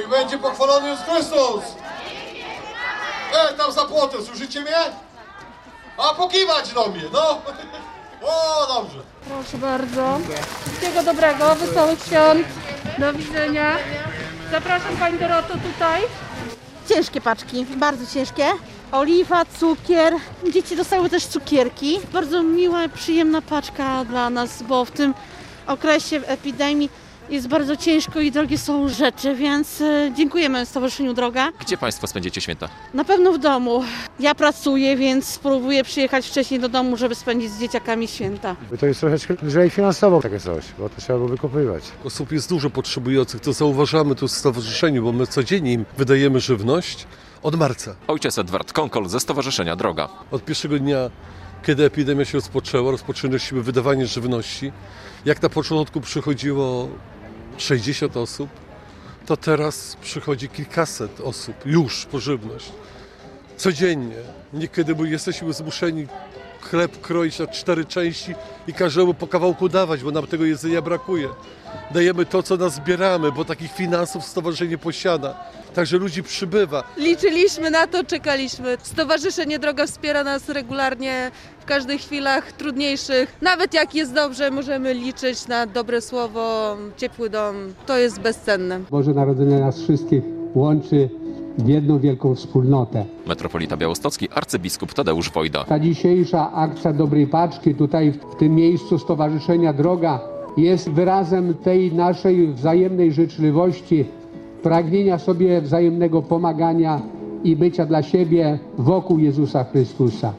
Niech będzie pochwalony Jezus Chrystus! Tam za płotem, słyszycie mnie? A pokiwać do mnie, no! O, dobrze. Proszę bardzo. Wszystkiego dobrego, wesołych świąt. Do widzenia. Zapraszam Pani Doroto tutaj. Ciężkie paczki, bardzo ciężkie. Oliwa, cukier. Dzieci dostały też cukierki. Bardzo miła, przyjemna paczka dla nas, bo w tym okresie epidemii jest bardzo ciężko i drogie są rzeczy, więc dziękujemy Stowarzyszeniu Droga. Gdzie Państwo spędzicie święta? Na pewno w domu. Ja pracuję, więc spróbuję przyjechać wcześniej do domu, żeby spędzić z dzieciakami święta. To jest troszeczkę lżej finansowo takie coś, bo to trzeba było wykupywać. Osób jest dużo potrzebujących, to zauważamy tu w stowarzyszeniu, bo my codziennie im wydajemy żywność od marca. Ojciec Edward Konkol ze Stowarzyszenia Droga. Od pierwszego dnia, kiedy epidemia się rozpoczęła, rozpoczęliśmy wydawanie żywności. Jak na początku przychodziło 60 osób, to teraz przychodzi kilkaset osób już po żywność. Codziennie. Niekiedy jesteśmy zmuszeni chleb kroić na 4 części i każdemu po kawałku dawać, bo nam tego jedzenia brakuje. Dajemy to, co nas zbieramy, bo takich finansów stowarzyszenie posiada. Także ludzi przybywa. Liczyliśmy na to, czekaliśmy. Stowarzyszenie Droga wspiera nas regularnie w każdych chwilach trudniejszych. Nawet jak jest dobrze, możemy liczyć na dobre słowo, ciepły dom. To jest bezcenne. Boże Narodzenie nas wszystkich łączy w jedną wielką wspólnotę. Metropolita białostocki arcybiskup Tadeusz Wojda. Ta dzisiejsza akcja Dobrej Paczki tutaj w tym miejscu Stowarzyszenia Droga jest wyrazem tej naszej wzajemnej życzliwości, pragnienia sobie wzajemnego pomagania i bycia dla siebie wokół Jezusa Chrystusa.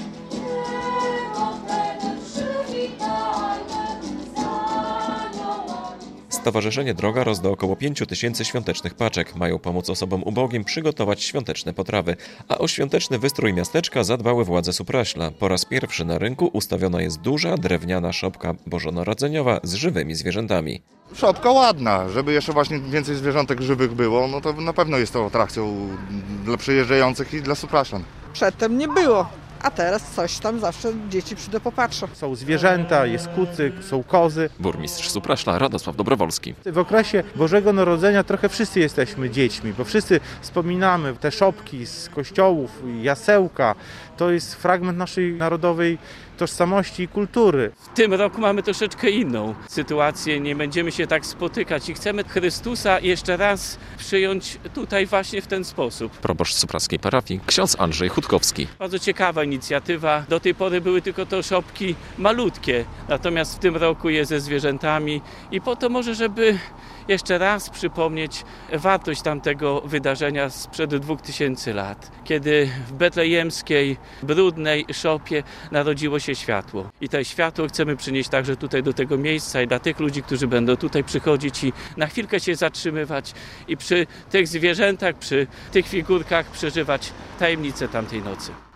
Stowarzyszenie Droga rozda około 5 000 świątecznych paczek. Mają pomóc osobom ubogim przygotować świąteczne potrawy. A o świąteczny wystrój miasteczka zadbały władze Supraśla. Po raz pierwszy na rynku ustawiona jest duża, drewniana szopka bożonarodzeniowa z żywymi zwierzętami. Szopka ładna, żeby jeszcze właśnie więcej zwierzątek żywych było, no to na pewno jest to atrakcją dla przyjeżdżających i dla Supraszlan. Przedtem nie było, a teraz coś tam zawsze dzieci przyjdą popatrzą. Są zwierzęta, jest kucyk, są kozy. Burmistrz Supraśla Radosław Dobrowolski. W okresie Bożego Narodzenia trochę wszyscy jesteśmy dziećmi, bo wszyscy wspominamy te szopki z kościołów, jasełka. To jest fragment naszej narodowej tożsamości i kultury. W tym roku mamy troszeczkę inną sytuację, nie będziemy się tak spotykać i chcemy Chrystusa jeszcze raz przyjąć tutaj właśnie w ten sposób. Proboszcz supraskiej parafii, ksiądz Andrzej Chutkowski. Bardzo ciekawa inicjatywa. Do tej pory były tylko to szopki malutkie, natomiast w tym roku jest ze zwierzętami i po to może, żeby jeszcze raz przypomnieć wartość tamtego wydarzenia sprzed 2000 lat, kiedy w betlejemskiej, brudnej szopie narodziło się światło. I to światło chcemy przynieść także tutaj do tego miejsca i dla tych ludzi, którzy będą tutaj przychodzić i na chwilkę się zatrzymywać i przy tych zwierzętach, przy tych figurkach przeżywać tajemnicę tamtej nocy.